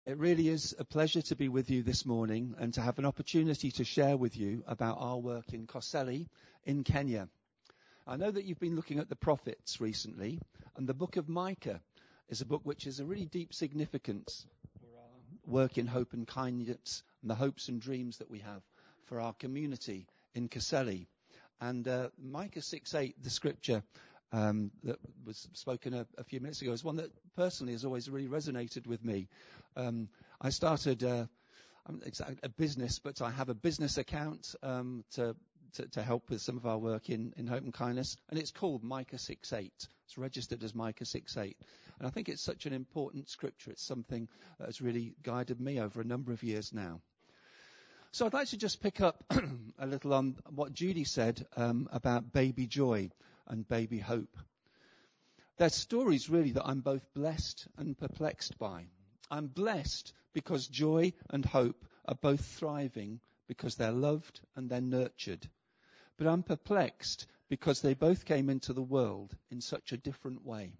It really is a pleasure to be with you this morning and to have an opportunity to share with you about our work in Koseli in Kenya. I know that you've been looking at the prophets recently, and the book of Micah is a book which has a really deep significance for our work in hope and kindness and the hopes and dreams that we have for our community in Koseli. And Micah 6:8, the scripture that was spoken a few minutes ago, is one that personally has always really resonated with me. I started a business, but I have a business account to help with some of our work in hope and kindness, and it's called Micah 6:8. It's registered as Micah 6:8, and I think it's such an important scripture. It's something that has really guided me over a number of years now. So I'd like to just pick up a little on what Judy said about baby joy and baby hope. They're stories really that I'm both blessed and perplexed by. I'm blessed because joy and hope are both thriving because they're loved and they're nurtured. But I'm perplexed because they both came into the world in such a different way.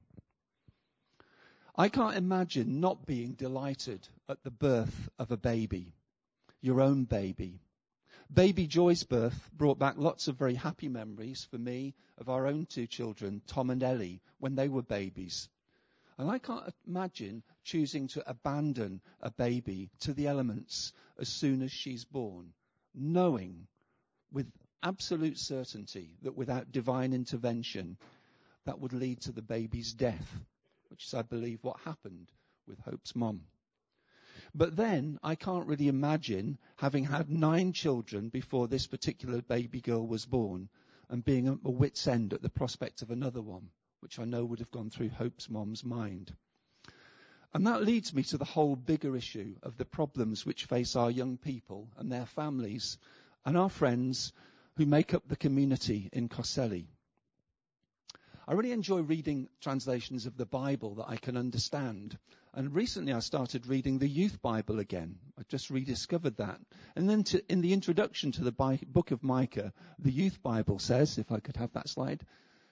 I can't imagine not being delighted at the birth of a baby, your own baby. Baby Joy's birth brought back lots of very happy memories for me of our own two children, Tom and Ellie, when they were babies. And I can't imagine choosing to abandon a baby to the elements as soon as she's born, knowing with absolute certainty that without divine intervention, that would lead to the baby's death, which is, I believe, what happened with Hope's mum. But then I can't really imagine having had 9 children before this particular baby girl was born and being at a wit's end at the prospect of another one, which I know would have gone through Hope's mom's mind. And that leads me to the whole bigger issue of the problems which face our young people and their families and our friends who make up the community in Koseli. I really enjoy reading translations of the Bible that I can understand. And recently I started reading the Youth Bible again. I just rediscovered that. And then in the introduction to the book of Micah, the Youth Bible says, if I could have that slide,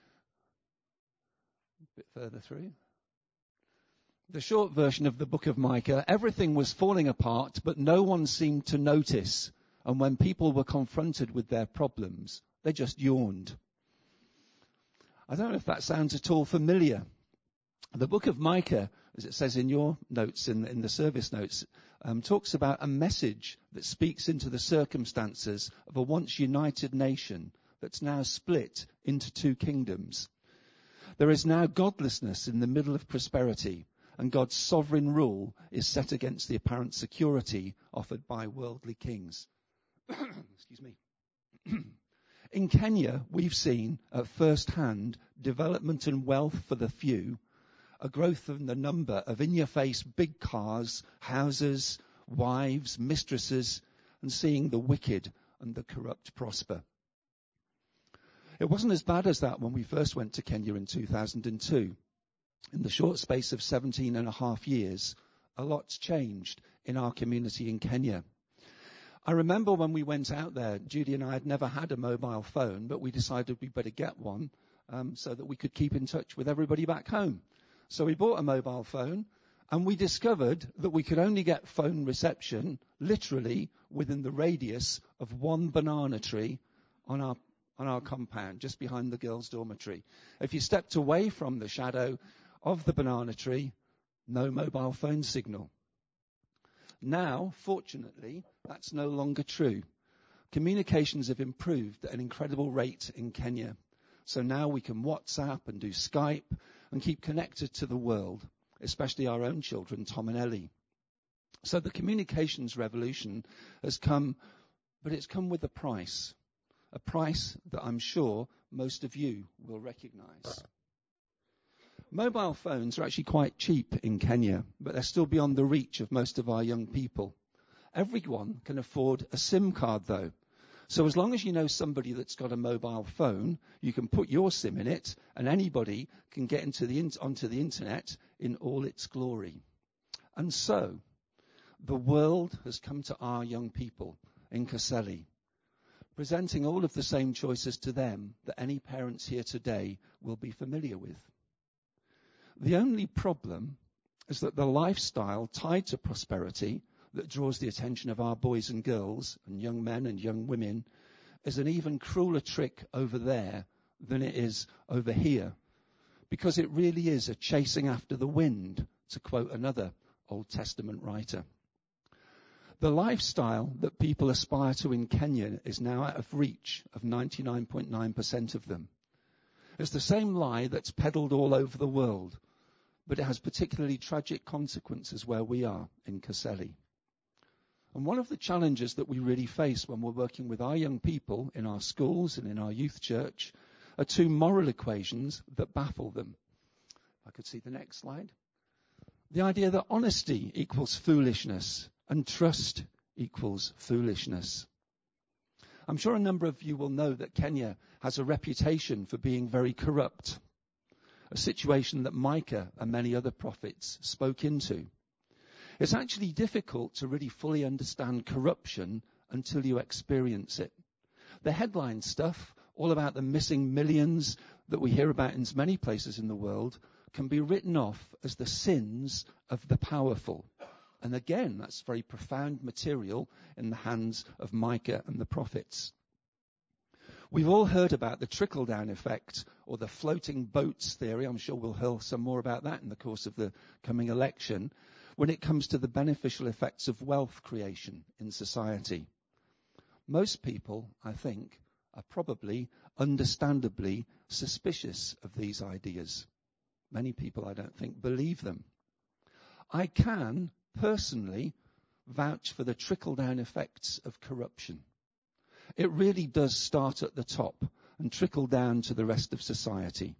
a bit further through. The short version of the book of Micah, everything was falling apart, but no one seemed to notice. And when people were confronted with their problems, they just yawned. I don't know if that sounds at all familiar. The book of Micah, as it says in your notes, in the service notes, talks about a message that speaks into the circumstances of a once united nation that's now split into 2 kingdoms. There is now godlessness in the middle of prosperity, and God's sovereign rule is set against the apparent security offered by worldly kings. Excuse me. In Kenya, we've seen at first hand development and wealth for the few, a growth in the number of in-your-face big cars, houses, wives, mistresses, and seeing the wicked and the corrupt prosper. It wasn't as bad as that when we first went to Kenya in 2002. In the short space of 17 and a half years, a lot's changed in our community in Kenya. I remember when we went out there, Judy and I had never had a mobile phone, but we decided we'd better get one so that we could keep in touch with everybody back home. So we bought a mobile phone, and we discovered that we could only get phone reception literally within the radius of one banana tree on our compound, just behind the girls' dormitory. If you stepped away from the shadow of the banana tree, no mobile phone signal. Now, fortunately, that's no longer true. Communications have improved at an incredible rate in Kenya. So now we can WhatsApp and do Skype and keep connected to the world, especially our own children, Tom and Ellie. So the communications revolution has come, but it's come with a price that I'm sure most of you will recognize. Mobile phones are actually quite cheap in Kenya, but they're still beyond the reach of most of our young people. Everyone can afford a SIM card, though. So as long as you know somebody that's got a mobile phone, you can put your SIM in it, and anybody can get onto the internet in all its glory. And so, the world has come to our young people in Koseli, presenting all of the same choices to them that any parents here today will be familiar with. The only problem is that the lifestyle tied to prosperity that draws the attention of our boys and girls and young men and young women is an even crueler trick over there than it is over here, because it really is a chasing after the wind, to quote another Old Testament writer. The lifestyle that people aspire to in Kenya is now out of reach of 99.9% of them. It's the same lie that's peddled all over the world, but it has particularly tragic consequences where we are in Kaseli. And one of the challenges that we really face when we're working with our young people in our schools and in our youth church are two moral equations that baffle them. If I could see the next slide. The idea that honesty equals foolishness and trust equals foolishness. I'm sure a number of you will know that Kenya has a reputation for being very corrupt, a situation that Micah and many other prophets spoke into. It's actually difficult to really fully understand corruption until you experience it. The headline stuff, all about the missing millions that we hear about in many places in the world, can be written off as the sins of the powerful. And again, that's very profound material in the hands of Micah and the prophets. We've all heard about the trickle-down effect or the floating boats theory. I'm sure we'll hear some more about that in the course of the coming election when it comes to the beneficial effects of wealth creation in society. Most people, I think, are probably understandably suspicious of these ideas. Many people, I don't think, believe them. I can personally vouch for the trickle-down effects of corruption. It really does start at the top and trickle down to the rest of society.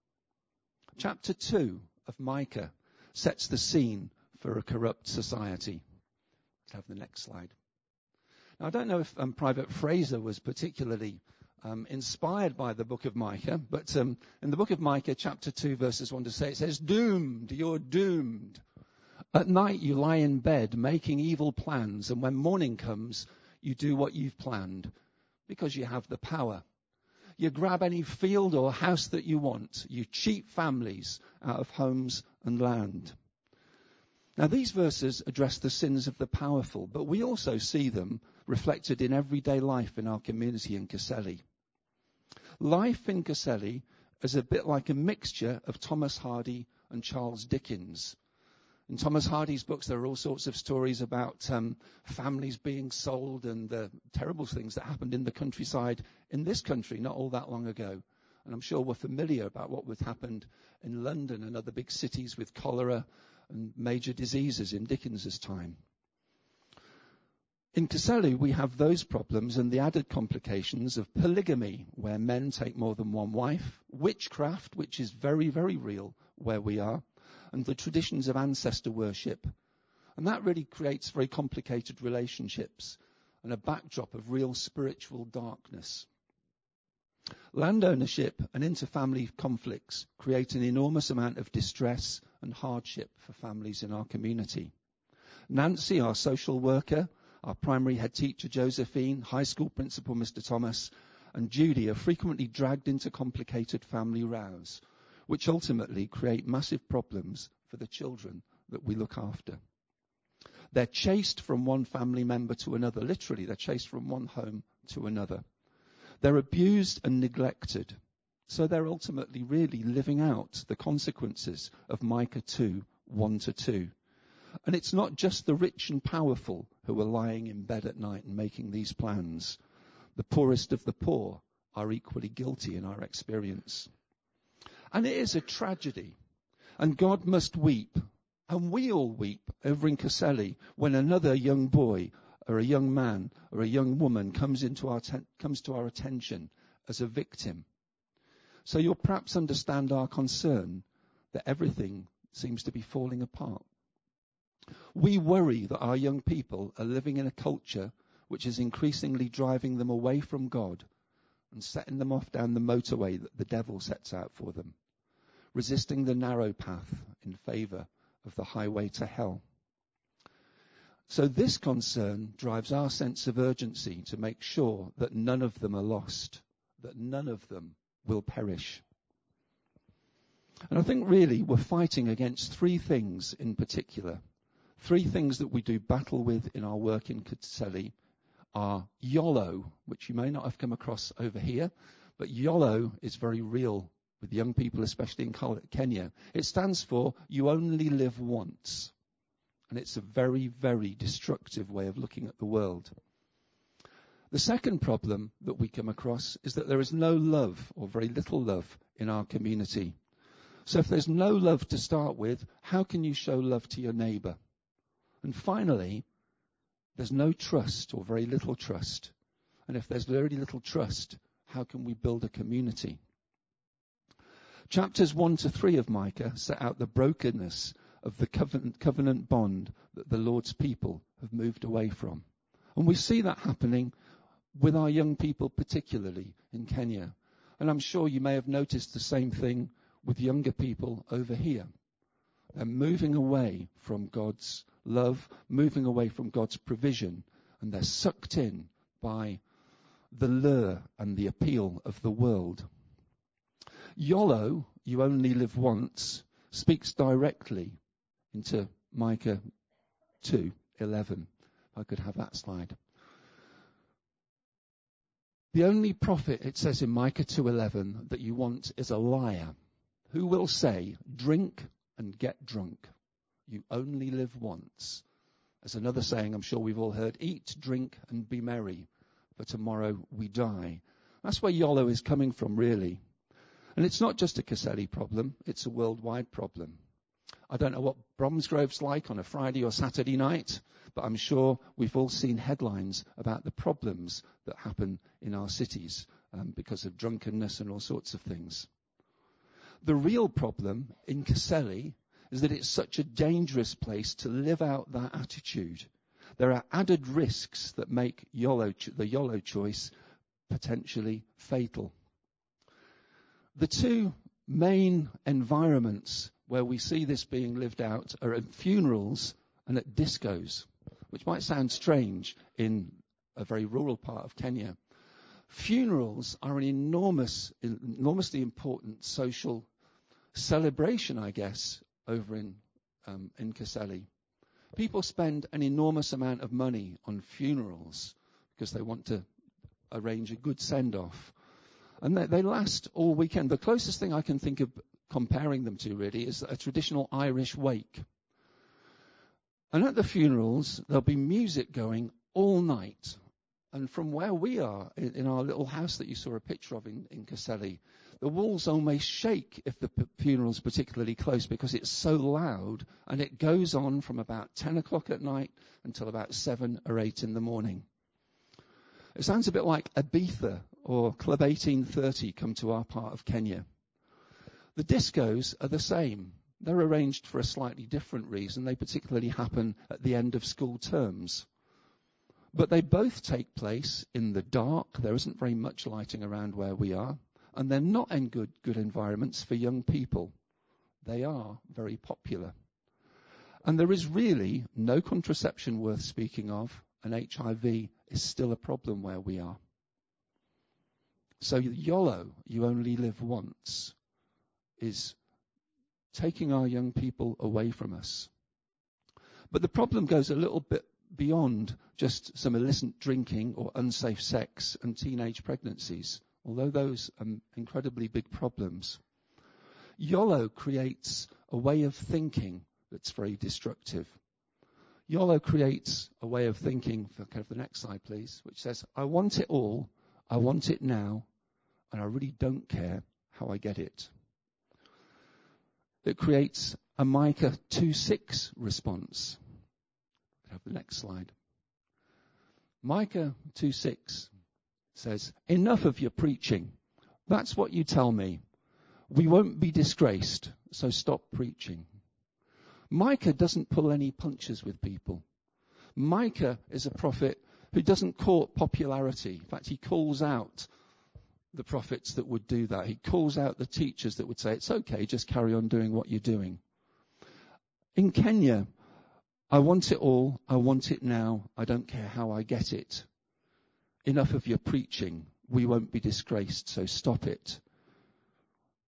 Chapter 2 of Micah sets the scene for a corrupt society. Let's have the next slide. Now, I don't know if Private Fraser was particularly inspired by the book of Micah, but in the book of Micah, chapter 2, verses 1 to 6, it says, "Doomed, you're doomed. At night you lie in bed making evil plans, and when morning comes, you do what you've planned, because you have the power. You grab any field or house that you want. You cheat families out of homes and land." Now, these verses address the sins of the powerful, but we also see them reflected in everyday life in our community in Kaseli. Life in Kaseli is a bit like a mixture of Thomas Hardy and Charles Dickens. In Thomas Hardy's books, there are all sorts of stories about families being sold and the terrible things that happened in the countryside in this country not all that long ago. And I'm sure we're familiar about what would happened in London and other big cities with cholera and major diseases in Dickens's time. In Kaseli, we have those problems and the added complications of polygamy, where men take more than one wife, witchcraft, which is very, very real where we are, and the traditions of ancestor worship. And that really creates very complicated relationships and a backdrop of real spiritual darkness. Land ownership and inter-family conflicts create an enormous amount of distress and hardship for families in our community. Nancy, our social worker, our primary head teacher, Josephine, high school principal, Mr. Thomas, and Judy are frequently dragged into complicated family rows, which ultimately create massive problems for the children that we look after. They're chased from one family member to another. Literally, they're chased from one home to another. They're abused and neglected. So they're ultimately really living out the consequences of Micah 2, 1-2. And it's not just the rich and powerful who are lying in bed at night and making these plans. The poorest of the poor are equally guilty in our experience. And it is a tragedy. And God must weep. And we all weep over in Kaseli when another young boy or a young man or a young woman comes to our attention as a victim. So you'll perhaps understand our concern that everything seems to be falling apart. We worry that our young people are living in a culture which is increasingly driving them away from God and setting them off down the motorway that the devil sets out for them, resisting the narrow path in favour of the highway to hell. So this concern drives our sense of urgency to make sure that none of them are lost, that none of them will perish. And I think really we're fighting against three things in particular. Three things that we do battle with in our work in Kaseli are YOLO, which you may not have come across over here, but YOLO is very real with young people, especially in Kenya. It stands for you only live once. And it's a very, very destructive way of looking at the world. The second problem that we come across is that there is no love, or very little love, in our community. So if there's no love to start with, how can you show love to your neighbour? And finally, there's no trust, or very little trust. And if there's very little trust, how can we build a community? Chapters 1 to 3 of Micah set out the brokenness of the covenant bond that the Lord's people have moved away from. And we see that happening with our young people, particularly in Kenya. And I'm sure you may have noticed the same thing with younger people over here. They're moving away from God's love, moving away from God's provision, and they're sucked in by the lure and the appeal of the world. YOLO, you only live once, speaks directly into Micah 2:11. If I could have that slide. The only prophet, it says in Micah 2:11, that you want is a liar, who will say, drink and get drunk. You only live once. As another saying I'm sure we've all heard, eat, drink and be merry, for tomorrow we die. That's where YOLO is coming from, really. And it's not just a Kaseli problem, it's a worldwide problem. I don't know what Bromsgrove's like on a Friday or Saturday night, but I'm sure we've all seen headlines about the problems that happen in our cities because of drunkenness and all sorts of things. The real problem in Kaseli is that it's such a dangerous place to live out that attitude. There are added risks that make the YOLO choice potentially fatal. The two main environments where we see this being lived out are at funerals and at discos, which might sound strange in a very rural part of Kenya. Funerals are an enormously important social celebration, I guess, over in Kaseli. People spend an enormous amount of money on funerals because they want to arrange a good send-off. And they last all weekend. The closest thing I can think of comparing them to, really, is a traditional Irish wake. And at the funerals, there'll be music going all night. And from where we are, in our little house that you saw a picture of in Kaseli, the walls almost shake if the funeral's particularly close because it's so loud, and it goes on from about 10 o'clock at night until about 7 or 8 in the morning. It sounds a bit like Ibiza or Club 1830 come to our part of Kenya. The discos are the same. They're arranged for a slightly different reason. They particularly happen at the end of school terms. But they both take place in the dark. There isn't very much lighting around where we are. And they're not in good environments for young people. They are very popular. And there is really no contraception worth speaking of, and HIV is still a problem where we are. So YOLO, you only live once, is taking our young people away from us. But the problem goes a little bit beyond just some illicit drinking or unsafe sex and teenage pregnancies, although those are incredibly big problems. YOLO creates a way of thinking that's very destructive. YOLO creates a way of thinking, for the next slide please, which says, I want it all, I want it now, and I really don't care how I get it. It creates a Micah 2:6 response. Have the next slide. Micah 2:6 says, enough of your preaching. That's what you tell me. We won't be disgraced, so stop preaching. Micah doesn't pull any punches with people. Micah is a prophet who doesn't court popularity. In fact, he calls out the prophets that would do that. He calls out the teachers that would say, it's okay, just carry on doing what you're doing. In Kenya, I want it all, I want it now, I don't care how I get it. Enough of your preaching, we won't be disgraced, so stop it.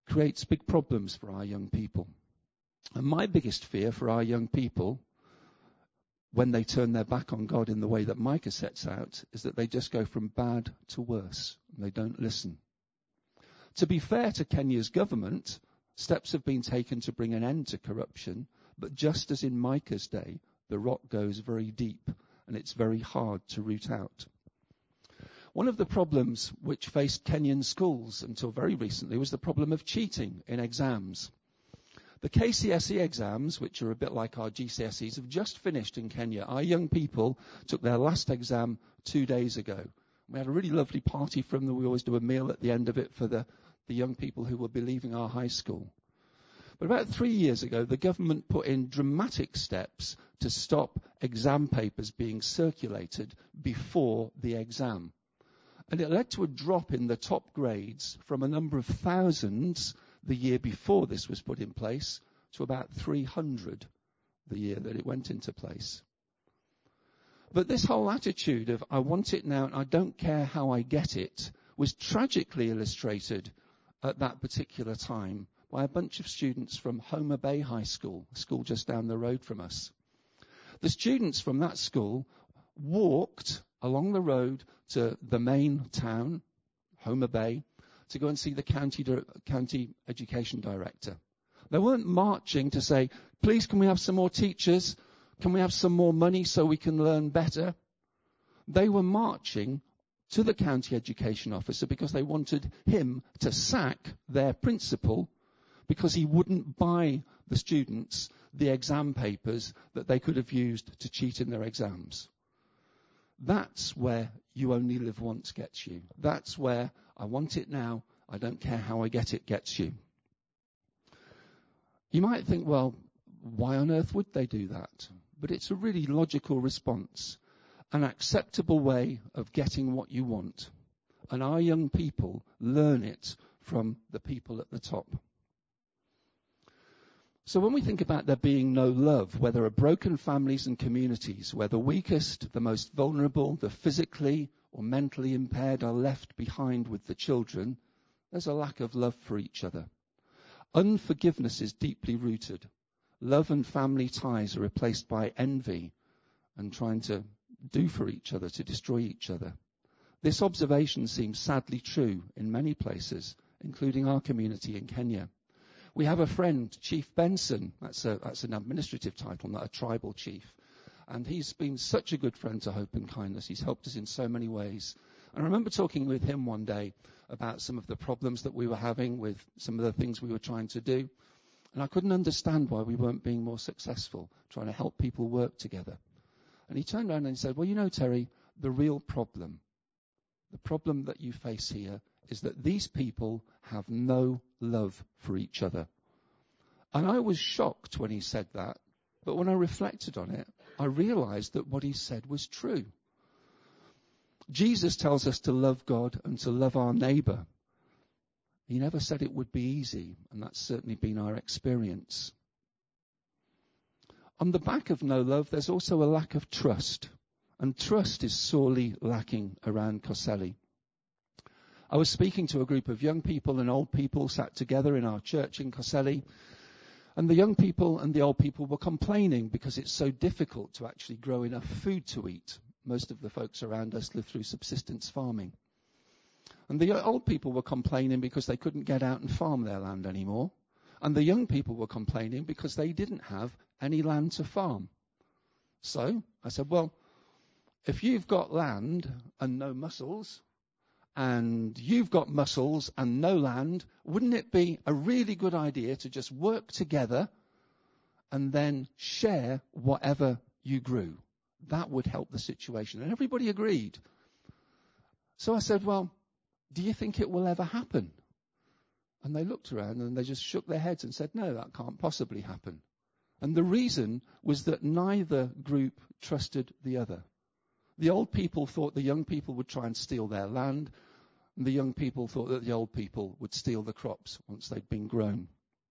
creates big problems for our young people. And my biggest fear for our young people, when they turn their back on God in the way that Micah sets out, is that they just go from bad to worse, and they don't listen. To be fair to Kenya's government, steps have been taken to bring an end to corruption, but just as in Micah's day, the rot goes very deep, and it's very hard to root out. One of the problems which faced Kenyan schools until very recently was the problem of cheating in exams. The KCSE exams, which are a bit like our GCSEs, have just finished in Kenya. Our young people took their last exam 2 days ago. We had a really lovely party for them. We always do a meal at the end of it for the young people who will be leaving our high school. But about 3 years ago, the government put in dramatic steps to stop exam papers being circulated before the exam. And it led to a drop in the top grades from a number of thousands the year before this was put in place to about 300 the year that it went into place. But this whole attitude of I want it now and I don't care how I get it was tragically illustrated at that particular time by a bunch of students from Homa Bay High School, a school just down the road from us. The students from that school walked along the road to the main town, Homa Bay, to go and see the county education director. They weren't marching to say, please can we have some more teachers? Can we have some more money so we can learn better? They were marching to the county education officer because they wanted him to sack their principal because he wouldn't buy the students the exam papers that they could have used to cheat in their exams. That's where you only live once gets you. That's where I want it now, I don't care how I get it gets you. You might think, well, why on earth would they do that? But it's a really logical response, an acceptable way of getting what you want. And our young people learn it from the people at the top. So when we think about there being no love, where there are broken families and communities, where the weakest, the most vulnerable, the physically or mentally impaired are left behind with the children, there's a lack of love for each other. Unforgiveness is deeply rooted. Love and family ties are replaced by envy and trying to do for each other, to destroy each other. This observation seems sadly true in many places, including our community in Kenya. We have a friend, Chief Benson. That's an administrative title, not a tribal chief. And he's been such a good friend to Hope and Kindness. He's helped us in so many ways. And I remember talking with him one day about some of the problems that we were having with some of the things we were trying to do. And I couldn't understand why we weren't being more successful, trying to help people work together. And he turned around and he said, well, you know, Terry, the real problem, the problem that you face here is that these people have no love for each other. And I was shocked when he said that, but when I reflected on it, I realized that what he said was true. Jesus tells us to love God and to love our neighbor. He never said it would be easy, and that's certainly been our experience. On the back of no love, there's also a lack of trust, and trust is sorely lacking around Koseli. I was speaking to a group of young people and old people sat together in our church in Koseli, and the young people and the old people were complaining because it's so difficult to actually grow enough food to eat. Most of the folks around us live through subsistence farming. And the old people were complaining because they couldn't get out and farm their land anymore. And the young people were complaining because they didn't have any land to farm. So I said, well, if you've got land and no muscles, and you've got muscles and no land, wouldn't it be a really good idea to just work together and then share whatever you grew? That would help the situation. And everybody agreed. So I said, well, do you think it will ever happen? And they looked around and they just shook their heads and said, no, that can't possibly happen. And the reason was that neither group trusted the other. The old people thought the young people would try and steal their land, and the young people thought that the old people would steal the crops once they'd been grown.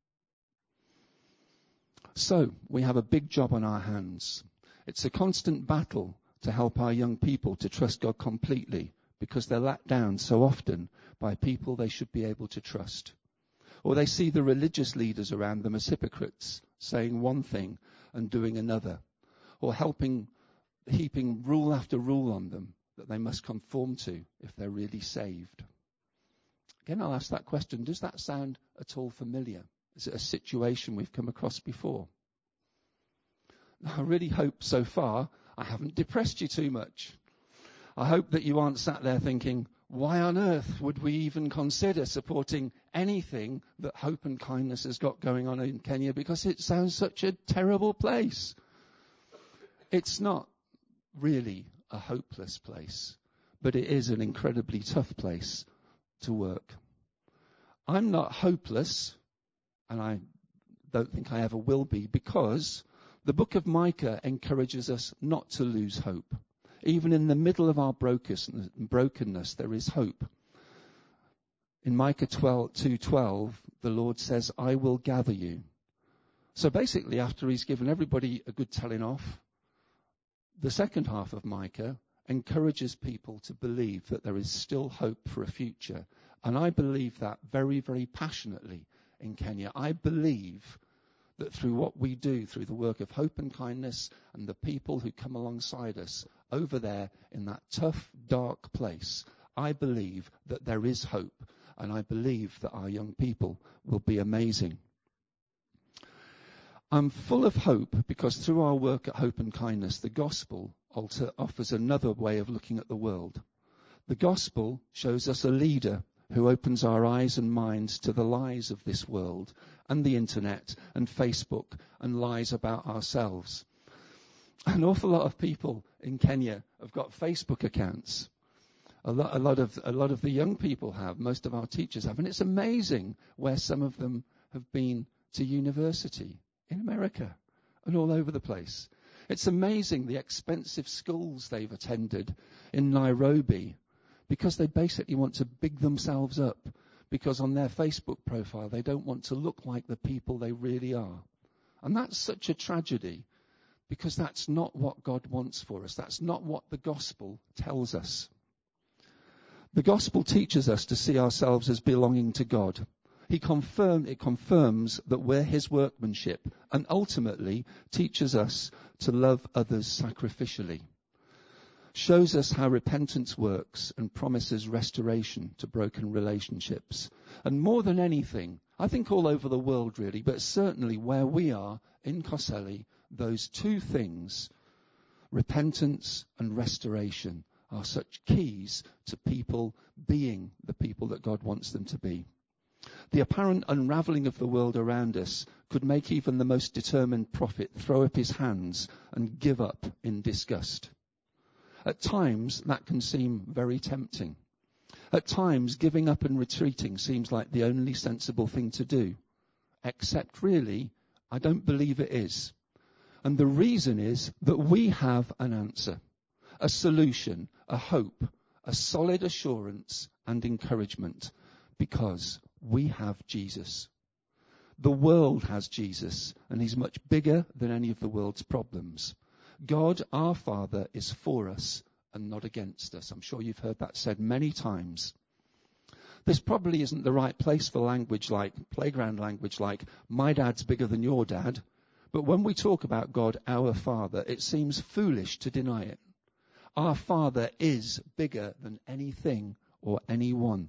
So we have a big job on our hands. It's a constant battle to help our young people to trust God completely, because they're let down so often by people they should be able to trust. Or they see the religious leaders around them as hypocrites, saying one thing and doing another. Or heaping rule after rule on them that they must conform to if they're really saved. Again, I'll ask that question, does that sound at all familiar? Is it a situation we've come across before? I really hope so far I haven't depressed you too much. I hope that you aren't sat there thinking, why on earth would we even consider supporting anything that Hope and Kindness has got going on in Kenya, because it sounds such a terrible place. It's not really a hopeless place, but it is an incredibly tough place to work. I'm not hopeless, and I don't think I ever will be, because the book of Micah encourages us not to lose hope. Even in the middle of our brokenness, there is hope. In Micah 2:12, the Lord says, I will gather you. So basically, after he's given everybody a good telling off, the second half of Micah encourages people to believe that there is still hope for a future. And I believe that very, very passionately in Kenya. I believe that through what we do, through the work of Hope and Kindness and the people who come alongside us over there in that tough, dark place, I believe that there is hope, and I believe that our young people will be amazing. I'm full of hope because through our work at Hope and Kindness, the gospel offers another way of looking at the world. The gospel shows us a leader who opens our eyes and minds to the lies of this world and the internet and Facebook and lies about ourselves. An awful lot of people in Kenya have got Facebook accounts. A lot of the young people have. Most of our teachers have. And it's amazing where some of them have been to university in America and all over the place. It's amazing the expensive schools they've attended in Nairobi, because they basically want to big themselves up, because on their Facebook profile they don't want to look like the people they really are. And that's such a tragedy, because that's not what God wants for us. That's not what the gospel tells us. The gospel teaches us to see ourselves as belonging to God. It confirms that we're his workmanship, and ultimately teaches us to love others sacrificially. Shows us how repentance works and promises restoration to broken relationships. And more than anything, I think all over the world really, but certainly where we are in Koseli, those two things, repentance and restoration, are such keys to people being the people that God wants them to be. The apparent unravelling of the world around us could make even the most determined prophet throw up his hands and give up in disgust. At times, that can seem very tempting. At times, giving up and retreating seems like the only sensible thing to do. Except, really, I don't believe it is. And the reason is that we have an answer, a solution, a hope, a solid assurance and encouragement, because we have Jesus. The world has Jesus, and he's much bigger than any of the world's problems. God, our Father, is for us and not against us. I'm sure you've heard that said many times. This probably isn't the right place for language like, playground language like, my dad's bigger than your dad. But when we talk about God, our Father, it seems foolish to deny it. Our Father is bigger than anything or anyone.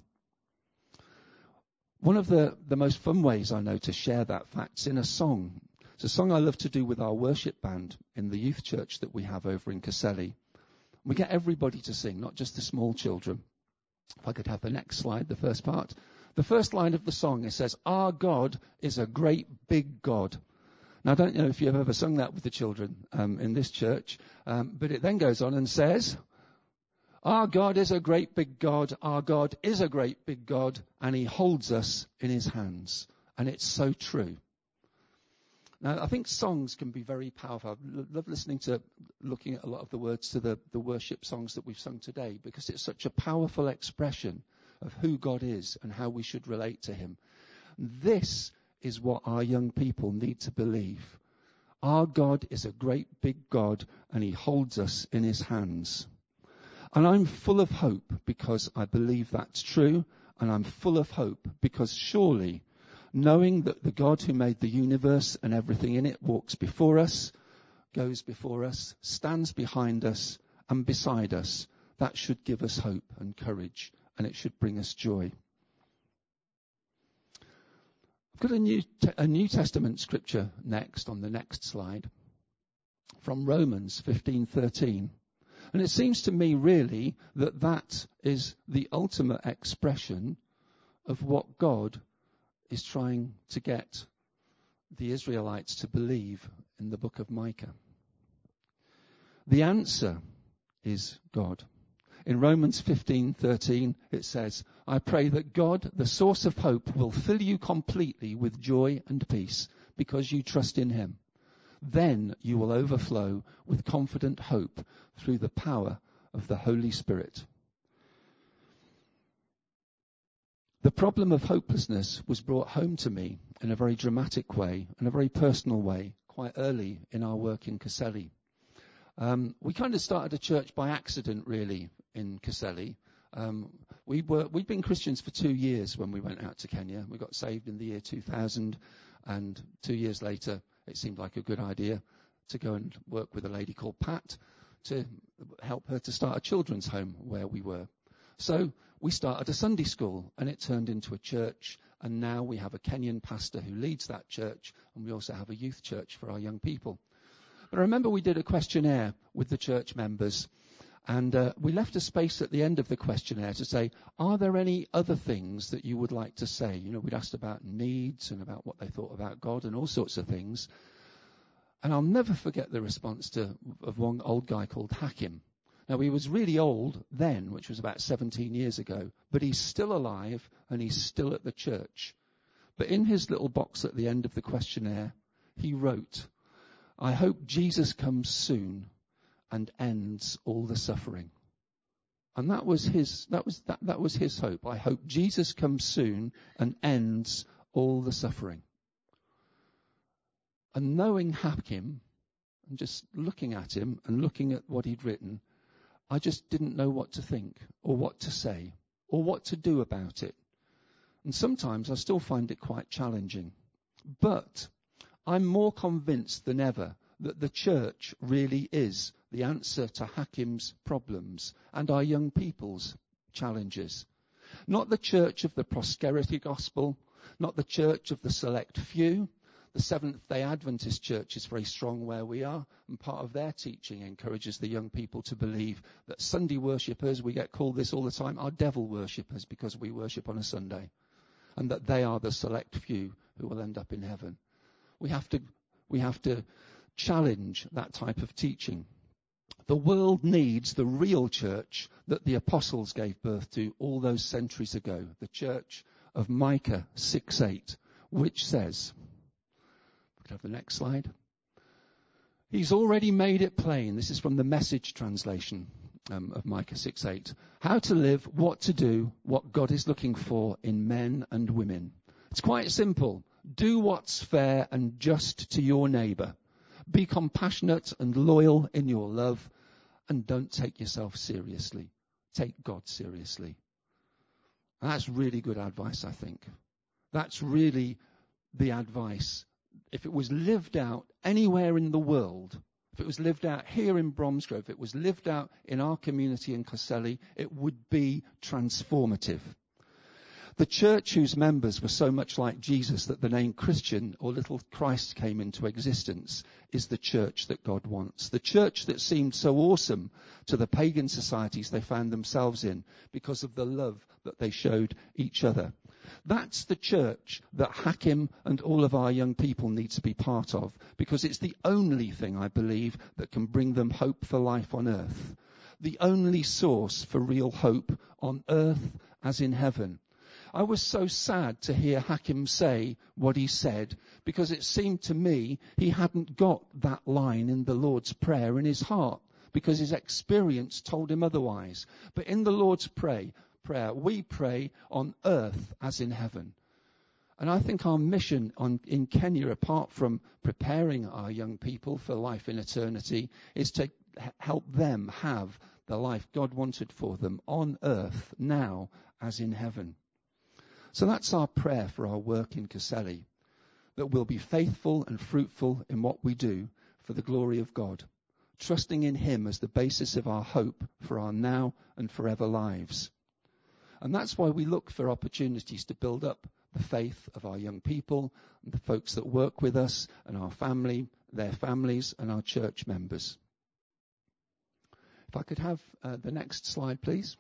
One of the most fun ways I know to share that fact is in a song. It's a song I love to do with our worship band in the youth church that we have over in Koseli. We get everybody to sing, not just the small children. If I could have the next slide, the first part. The first line of the song, it says, our God is a great big God. Now, I don't know if you've ever sung that with the children in this church, but it then goes on and says, our God is a great big God, our God is a great big God, and he holds us in his hands. And it's so true. Now, I think songs can be very powerful. I love looking at a lot of the words to the worship songs that we've sung today, because it's such a powerful expression of who God is and how we should relate to him. This is what our young people need to believe. Our God is a great big God, and he holds us in his hands. And I'm full of hope because I believe that's true, and I'm full of hope because surely knowing that the God who made the universe and everything in it walks before us, goes before us, stands behind us and beside us. That should give us hope and courage, and it should bring us joy. I've got a New Testament scripture next, on the next slide, from Romans 15:13. And it seems to me really that is the ultimate expression of what God is trying to get the Israelites to believe in the book of Micah. The answer is God. In Romans 15:13 it says, I pray that God, the source of hope, will fill you completely with joy and peace because you trust in him. Then you will overflow with confident hope through the power of the Holy Spirit. The problem of hopelessness was brought home to me in a very dramatic way, in a very personal way, quite early in our work in Caselli. We kind of started a church by accident, really, in Caselli. We'd been Christians for 2 years when we went out to Kenya. We got saved in the year 2000, and 2 years later, it seemed like a good idea to go and work with a lady called Pat to help her to start a children's home where we were. So we started a Sunday school, and it turned into a church, and now we have a Kenyan pastor who leads that church, and we also have a youth church for our young people. But I remember we did a questionnaire with the church members, and we left a space at the end of the questionnaire to say, are there any other things that you would like to say? You know, we'd asked about needs and about what they thought about God and all sorts of things. And I'll never forget the response of one old guy called Hakim. Now, he was really old then, which was about 17 years ago, but he's still alive and he's still at the church. But in his little box at the end of the questionnaire, he wrote, I hope Jesus comes soon and ends all the suffering. And that was his hope. I hope Jesus comes soon and ends all the suffering. And knowing Hakim, and just looking at him and looking at what he'd written, I just didn't know what to think or what to say or what to do about it. And sometimes I still find it quite challenging. But I'm more convinced than ever that the church really is the answer to Hakim's problems and our young people's challenges. Not the church of the prosperity gospel, not the church of the select few. The Seventh-day Adventist Church is very strong where we are, and part of their teaching encourages the young people to believe that Sunday worshippers, we get called this all the time, are devil worshippers because we worship on a Sunday, and that they are the select few who will end up in heaven. We have to challenge that type of teaching. The world needs the real church that the apostles gave birth to all those centuries ago, the church of Micah 6:8, which says, we could have the next slide. He's already made it plain. This is from the Message translation of Micah 6:8. How to live, what to do, what God is looking for in men and women. It's quite simple. Do what's fair and just to your neighbour. Be compassionate and loyal in your love, and don't take yourself seriously. Take God seriously. And that's really good advice, I think. That's really the advice. If it was lived out anywhere in the world, if it was lived out here in Bromsgrove, if it was lived out in our community in Caselli, it would be transformative. The church whose members were so much like Jesus that the name Christian or little Christ came into existence is the church that God wants. The church that seemed so awesome to the pagan societies they found themselves in because of the love that they showed each other. That's the church that Hakim and all of our young people need to be part of, because it's the only thing, I believe, that can bring them hope for life on earth. The only source for real hope on earth as in heaven. I was so sad to hear Hakim say what he said, because it seemed to me he hadn't got that line in the Lord's Prayer in his heart, because his experience told him otherwise. But in the Lord's Prayer, we pray on earth as in heaven. And I think our mission in Kenya, apart from preparing our young people for life in eternity, is to help them have the life God wanted for them on earth now as in heaven. So that's our prayer for our work in Caselli, that we'll be faithful and fruitful in what we do for the glory of God, trusting in him as the basis of our hope for our now and forever lives. And that's why we look for opportunities to build up the faith of our young people, and the folks that work with us, and our family, their families, and our church members. If I could have the next slide, please.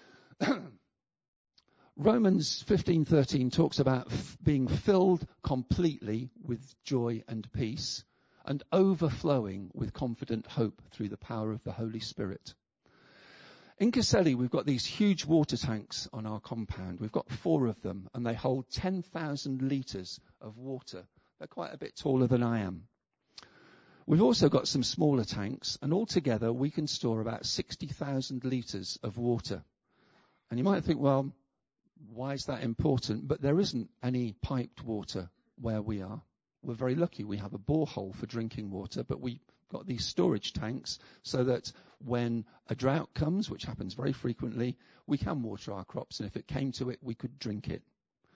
Romans 15:13 talks about being filled completely with joy and peace, and overflowing with confident hope through the power of the Holy Spirit. In Caselli, we've got these huge water tanks on our compound. We've got 4 of them, and they hold 10,000 litres of water. They're quite a bit taller than I am. We've also got some smaller tanks, and altogether we can store about 60,000 litres of water. And you might think, well, why is that important? But there isn't any piped water where we are. We're very lucky. We have a borehole for drinking water, but we've got these storage tanks so that when a drought comes, which happens very frequently, we can water our crops, and if it came to it, we could drink it.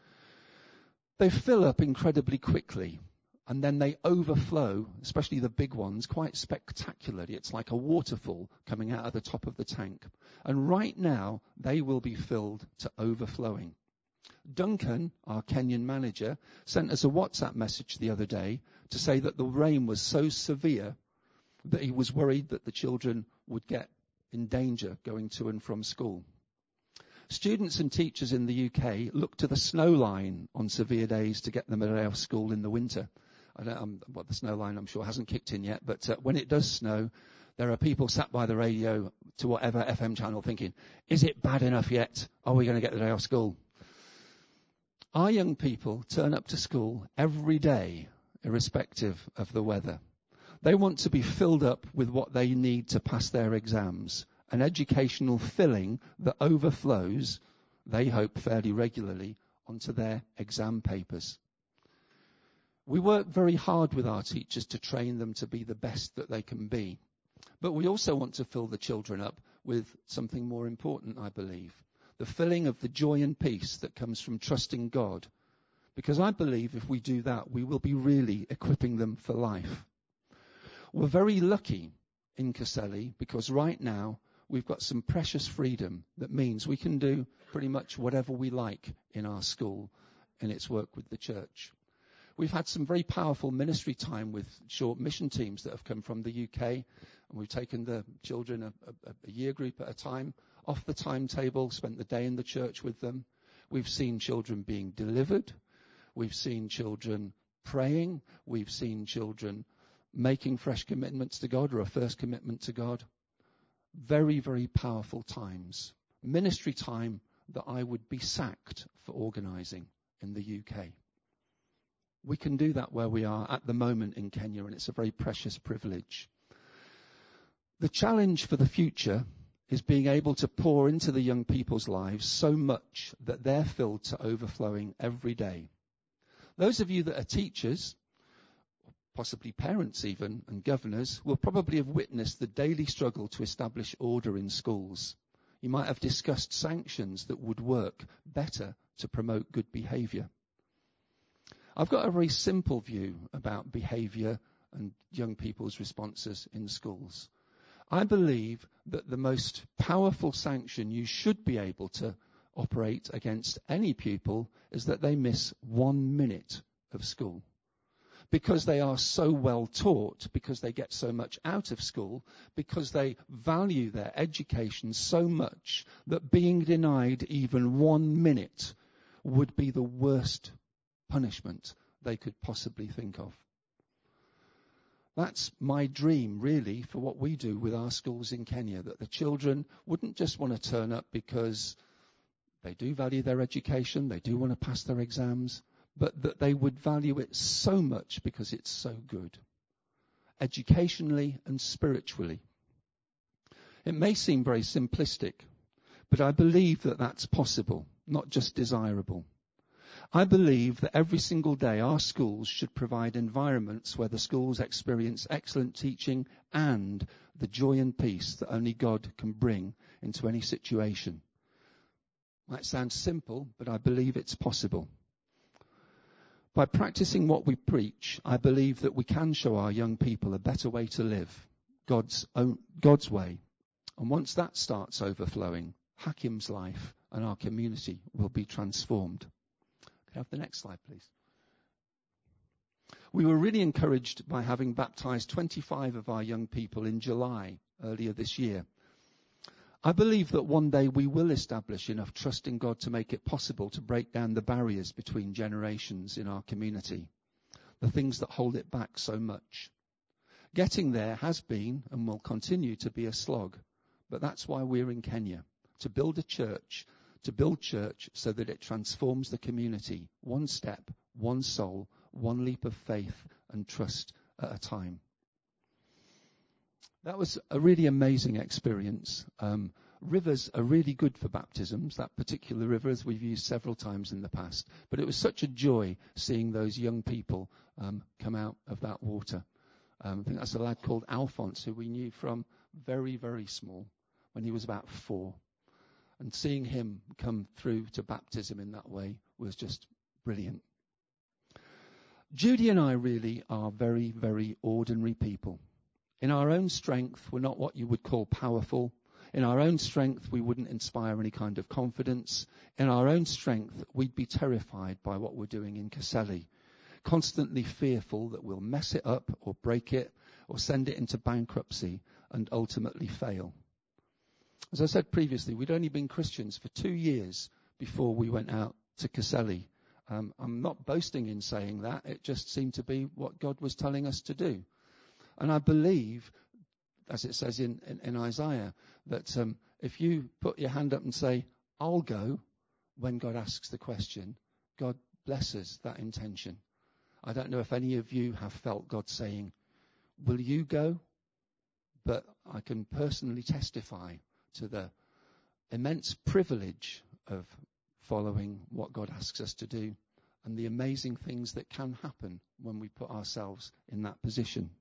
They fill up incredibly quickly, and then they overflow, especially the big ones, quite spectacularly. It's like a waterfall coming out of the top of the tank. And right now, they will be filled to overflowing. Duncan, our Kenyan manager, sent us a WhatsApp message the other day to say that the rain was so severe that he was worried that the children would get in danger going to and from school. Students and teachers in the UK look to the snow line on severe days to get them out of school in the winter. The snow line, I'm sure, hasn't kicked in yet, but when it does snow, there are people sat by the radio to whatever FM channel thinking, is it bad enough yet? Are we going to get the day off school? Our young people turn up to school every day, irrespective of the weather. They want to be filled up with what they need to pass their exams, an educational filling that overflows, they hope fairly regularly, onto their exam papers. We work very hard with our teachers to train them to be the best that they can be. But we also want to fill the children up with something more important, I believe. The filling of the joy and peace that comes from trusting God. Because I believe if we do that, we will be really equipping them for life. We're very lucky in Caselli because right now we've got some precious freedom that means we can do pretty much whatever we like in our school in its work with the church. We've had some very powerful ministry time with short mission teams that have come from the UK, and we've taken the children a year group at a time off the timetable, spent the day in the church with them. We've seen children being delivered. We've seen children praying. We've seen children making fresh commitments to God or a first commitment to God. Very, very powerful times. Ministry time that I would be sacked for organising in the UK. We can do that where we are at the moment in Kenya, and it's a very precious privilege. The challenge for the future is being able to pour into the young people's lives so much that they're filled to overflowing every day. Those of you that are teachers, possibly parents even, and governors, will probably have witnessed the daily struggle to establish order in schools. You might have discussed sanctions that would work better to promote good behaviour. I've got a very simple view about behaviour and young people's responses in schools. I believe that the most powerful sanction you should be able to operate against any pupil is that they miss 1 minute of school. Because they are so well taught, because they get so much out of school, because they value their education so much that being denied even 1 minute would be the worst punishment they could possibly think of. That's my dream, really, for what we do with our schools in Kenya, that the children wouldn't just want to turn up because they do value their education, they do want to pass their exams, but that they would value it so much because it's so good, educationally and spiritually. It may seem very simplistic, but I believe that that's possible, not just desirable. I believe that every single day our schools should provide environments where the schools experience excellent teaching and the joy and peace that only God can bring into any situation. Might sound simple, but I believe it's possible. By practicing what we preach, I believe that we can show our young people a better way to live, God's way. And once that starts overflowing, Hakim's life and our community will be transformed. Can I have the next slide, please? We were really encouraged by having baptized 25 of our young people in July earlier this year. I believe that one day we will establish enough trust in God to make it possible to break down the barriers between generations in our community, the things that hold it back so much. Getting there has been and will continue to be a slog, but that's why we're in Kenya, to build church so that it transforms the community, one step, one soul, one leap of faith and trust at a time. That was a really amazing experience. Rivers are really good for baptisms, that particular river, as we've used several times in the past. But it was such a joy seeing those young people come out of that water. I think that's a lad called Alphonse, who we knew from very, very small, when he was about 4. And seeing him come through to baptism in that way was just brilliant. Judy and I really are very, very ordinary people. In our own strength, we're not what you would call powerful. In our own strength, we wouldn't inspire any kind of confidence. In our own strength, we'd be terrified by what we're doing in Kaseli, constantly fearful that we'll mess it up or break it or send it into bankruptcy and ultimately fail. As I said previously, we'd only been Christians for 2 years before we went out to Kaseli. I'm not boasting in saying that. It just seemed to be what God was telling us to do. And I believe, as it says in Isaiah, that if you put your hand up and say, I'll go, when God asks the question, God blesses that intention. I don't know if any of you have felt God saying, will you go? But I can personally testify to the immense privilege of following what God asks us to do and the amazing things that can happen when we put ourselves in that position.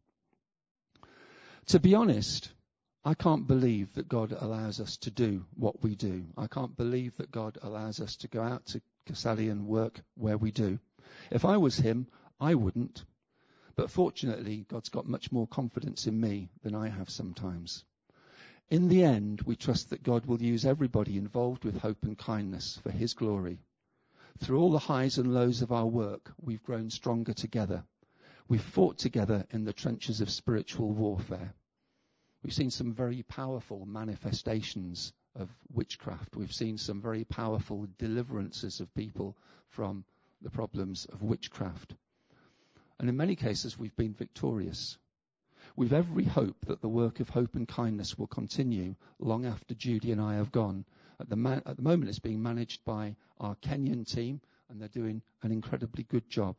To be honest, I can't believe that God allows us to do what we do. I can't believe that God allows us to go out to Kaseli and work where we do. If I was him, I wouldn't. But fortunately, God's got much more confidence in me than I have sometimes. In the end, we trust that God will use everybody involved with hope and kindness for his glory. Through all the highs and lows of our work, we've grown stronger together. We've fought together in the trenches of spiritual warfare. We've seen some very powerful manifestations of witchcraft. We've seen some very powerful deliverances of people from the problems of witchcraft. And in many cases, we've been victorious. We've every hope that the work of hope and kindness will continue long after Judy and I have gone. At the moment, it's being managed by our Kenyan team, and they're doing an incredibly good job.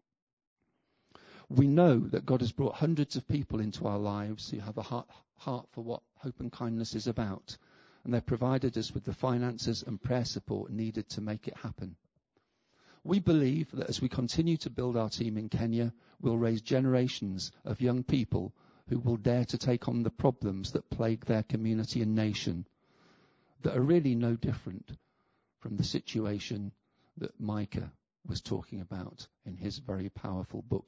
We know that God has brought hundreds of people into our lives who have a heart for what hope and kindness is about, and they've provided us with the finances and prayer support needed to make it happen. We believe that as we continue to build our team in Kenya, we'll raise generations of young people who will dare to take on the problems that plague their community and nation, that are really no different from the situation that Micah was talking about in his very powerful book.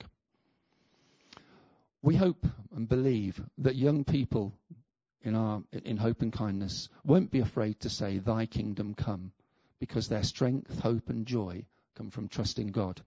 We hope and believe that young people in hope and kindness won't be afraid to say, thy kingdom come, because their strength, hope and joy come from trusting God.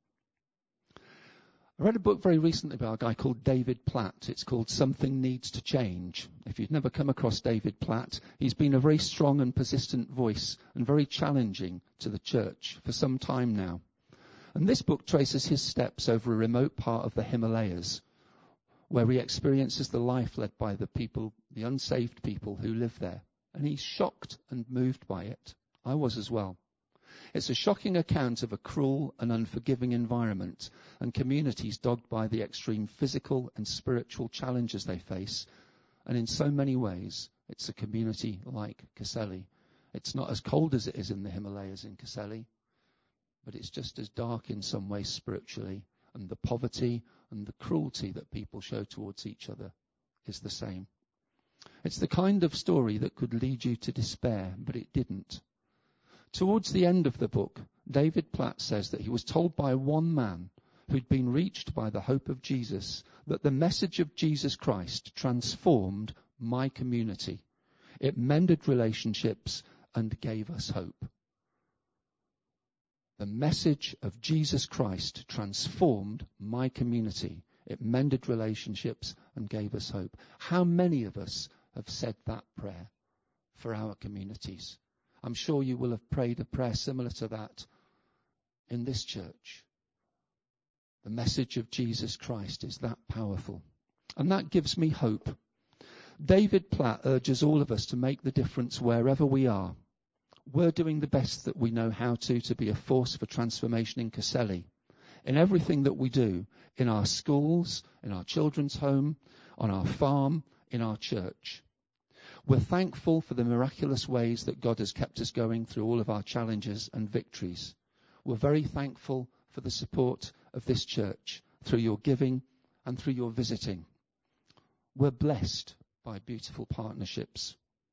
I read a book very recently by a guy called David Platt. It's called Something Needs to Change. If you've never come across David Platt, he's been a very strong and persistent voice and very challenging to the church for some time now. And this book traces his steps over a remote part of the Himalayas, where he experiences the life led by the people, the unsaved people who live there. And he's shocked and moved by it. I was as well. It's a shocking account of a cruel and unforgiving environment and communities dogged by the extreme physical and spiritual challenges they face. And in so many ways, it's a community like Kaseli. It's not as cold as it is in the Himalayas in Kaseli, but it's just as dark in some ways spiritually. And the poverty and the cruelty that people show towards each other is the same. It's the kind of story that could lead you to despair, but it didn't. Towards the end of the book, David Platt says that he was told by one man who'd been reached by the hope of Jesus that the message of Jesus Christ transformed my community. It mended relationships and gave us hope. The message of Jesus Christ transformed my community. It mended relationships and gave us hope. How many of us have said that prayer for our communities? I'm sure you will have prayed a prayer similar to that in this church. The message of Jesus Christ is that powerful. And that gives me hope. David Platt urges all of us to make the difference wherever we are. We're doing the best that we know how to be a force for transformation in Caselli. In everything that we do, in our schools, in our children's home, on our farm, in our church. We're thankful for the miraculous ways that God has kept us going through all of our challenges and victories. We're very thankful for the support of this church through your giving and through your visiting. We're blessed by beautiful partnerships.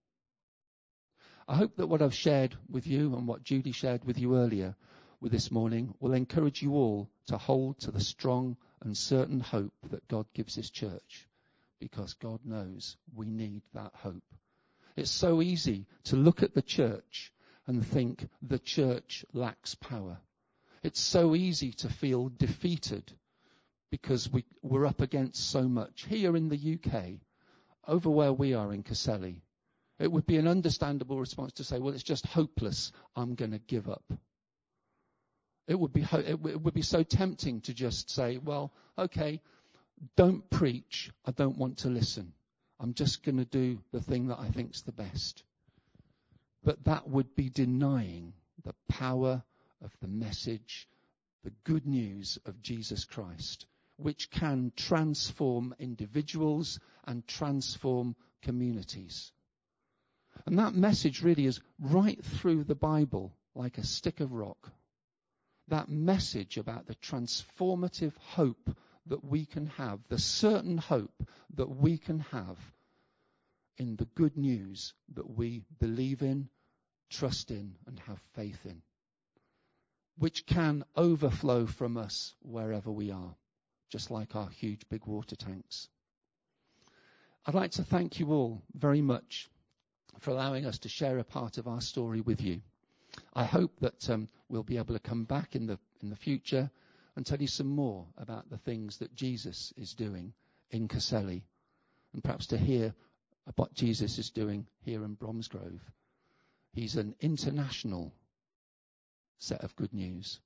I hope that what I've shared with you and what Judy shared with you earlier with this morning will encourage you all to hold to the strong and certain hope that God gives his church, because God knows we need that hope. It's so easy to look at the church and think the church lacks power. It's so easy to feel defeated because we're up against so much. Here in the UK, over where we are in Caselli, it would be an understandable response to say, well, it's just hopeless, I'm going to give up. It would be so tempting to just say, well, okay, don't preach, I don't want to listen. I'm just going to do the thing that I think's the best. But that would be denying the power of the message, the good news of Jesus Christ, which can transform individuals and transform communities. And that message really is right through the Bible like a stick of rock. That message about the transformative hope that we can have, the certain hope that we can have in the good news that we believe in, trust in, and have faith in, which can overflow from us wherever we are, just like our huge big water tanks. I'd like to thank you all very much for allowing us to share a part of our story with you. I hope that we'll be able to come back in the future and tell you some more about the things that Jesus is doing in Caselli, and perhaps to hear what Jesus is doing here in Bromsgrove. He's an international set of good news.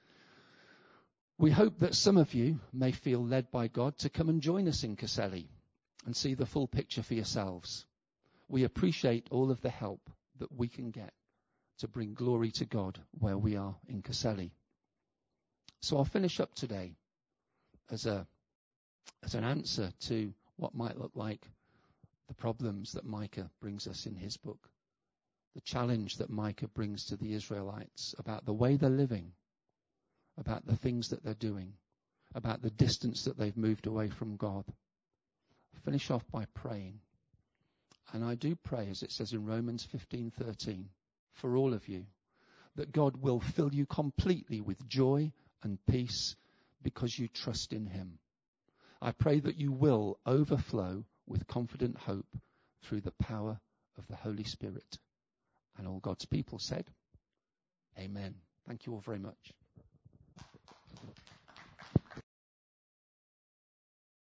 We hope that some of you may feel led by God to come and join us in Caselli and see the full picture for yourselves. We appreciate all of the help that we can get to bring glory to God where we are in Caselli. So I'll finish up today as an answer to what might look like the problems that Micah brings us in his book, the challenge that Micah brings to the Israelites about the way they're living, about the things that they're doing, about the distance that they've moved away from God. I'll finish off by praying. And I do pray, as it says in Romans 15:13, for all of you, that God will fill you completely with joy and peace because you trust in him. I pray that you will overflow with confident hope through the power of the Holy Spirit. And all God's people said, amen. Thank you all very much.